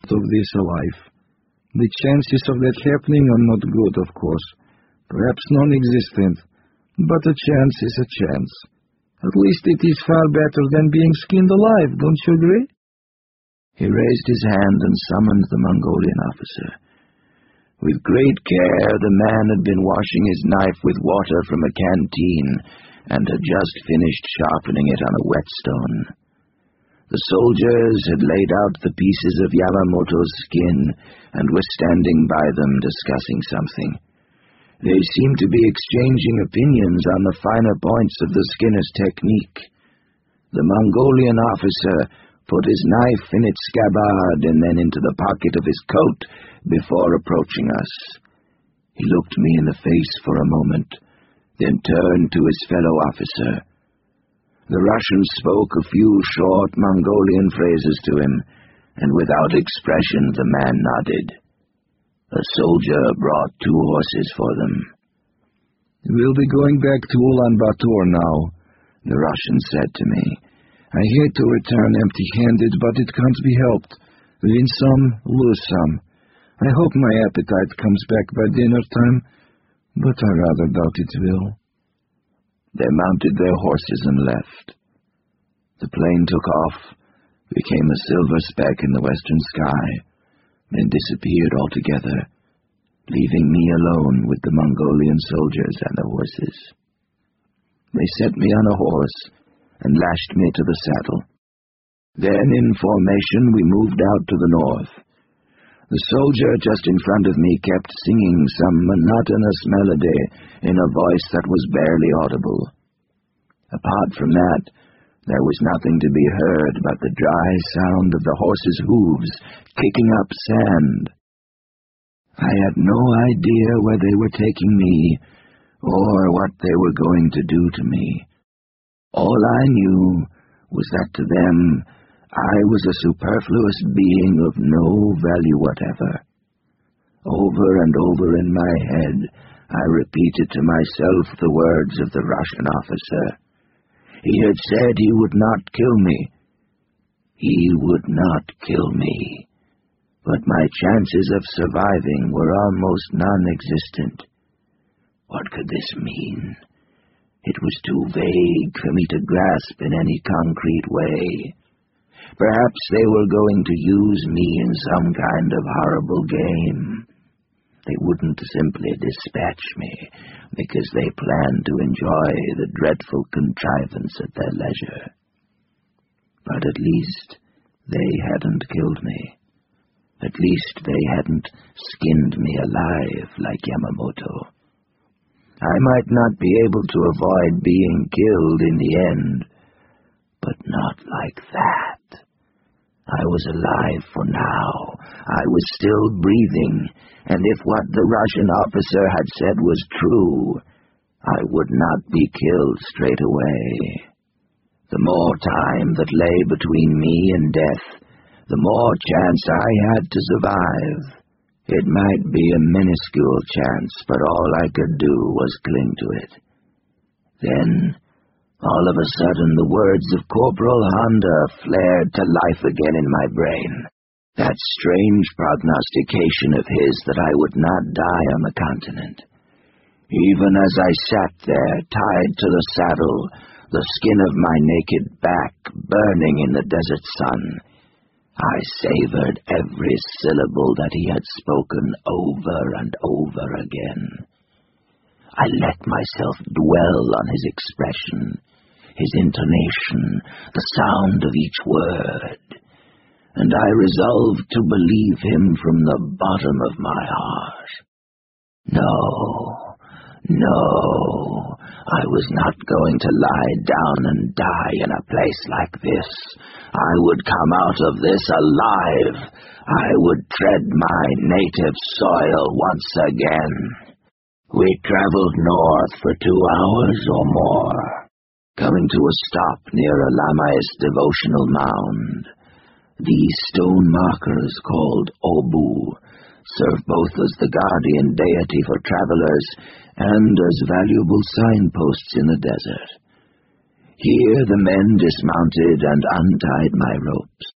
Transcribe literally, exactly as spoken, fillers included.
of this alive. The chances of that happening are not good, of course. Perhaps non-existent. But a chance is a chance. At least it is far better than being skinned alive, don't you agree? He raised his hand and summoned the Mongolian officer. With great care, the man had been washing his knife with water from a canteen and had just finished sharpening it on a whetstone. The soldiers had laid out the pieces of Yamamoto's skin and were standing by them discussing something. They seemed to be exchanging opinions on the finer points of the skinner's technique. The Mongolian officer put his knife in its scabbard and then into the pocket of his coat before approaching us. He looked me in the face for a moment, then turned to his fellow officer. The Russian spoke a few short Mongolian phrases to him, and without expression the man nodded. A soldier brought two horses for them. "We'll be going back to Ulaanbaatar now," the Russian said to me. "I hate to return empty-handed, but it can't be helped. Win some, lose some. I hope my appetite comes back by dinner time, but I rather doubt it will." They mounted their horses and left. The plane took off, became a silver speck in the western sky, then disappeared altogether, leaving me alone with the Mongolian soldiers and the horses. They set me on a horse and lashed me to the saddle. Then, in formation, we moved out to the north. The soldier just in front of me kept singing some monotonous melody in a voice that was barely audible. Apart from that, there was nothing to be heard but the dry sound of the horses' hooves kicking up sand. I had no idea where they were taking me, or what they were going to do to me. All I knew was that to them I was a superfluous being of no value whatever. Over and over in my head I repeated to myself the words of the Russian officer. He had said he would not kill me. He would not kill me. But my chances of surviving were almost non-existent. What could this mean? It was too vague for me to grasp in any concrete way. Perhaps they were going to use me in some kind of horrible game. They wouldn't simply dispatch me because they planned to enjoy the dreadful contrivance at their leisure. But at least they hadn't killed me. At least they hadn't skinned me alive like Yamamoto. I might not be able to avoid being killed in the end, but not like that. I was alive for now. I was still breathing, and if what the Russian officer had said was true, I would not be killed straight away. The more time that lay between me and death, the more chance I had to survive. It might be a minuscule chance, but all I could do was cling to it. Then, all of a sudden, the words of Corporal Honda flared to life again in my brain. That strange prognostication of his that I would not die on the continent. Even as I sat there, tied to the saddle, the skin of my naked back burning in the desert sun, I savored every syllable that he had spoken over and over again. I let myself dwell on his expression, his intonation, the sound of each word, and I resolved to believe him from the bottom of my heart. No, no, I was not going to lie down and die in a place like this. I would come out of this alive. I would tread my native soil once again. We traveled north for two hours or more, coming to a stop near a Lamaist devotional mound. These stone markers, called Obu, serve both as the guardian deity for travelers and as valuable signposts in the desert. Here the men dismounted and untied my ropes.